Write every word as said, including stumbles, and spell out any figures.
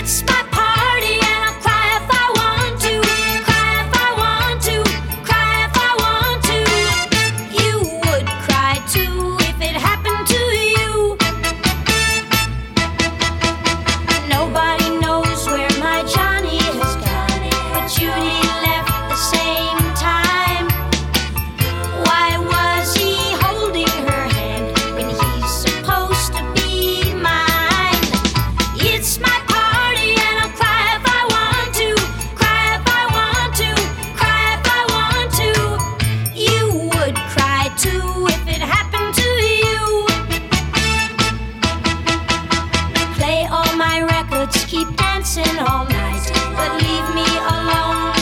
It's my party and I'll cry if I want to. Cry if I want to. Cry if I want to. You would cry too if it happened to you. Nobody knows where my Johnny has gone, but Judy left the same time. Why was he holding her hand when he's supposed to be mine? It's my party and I'll cry if I want to. Cry if I want to. Cry if I want to. You would cry too if it happened to you. Play all my records, keep dancing all night, but leave me alone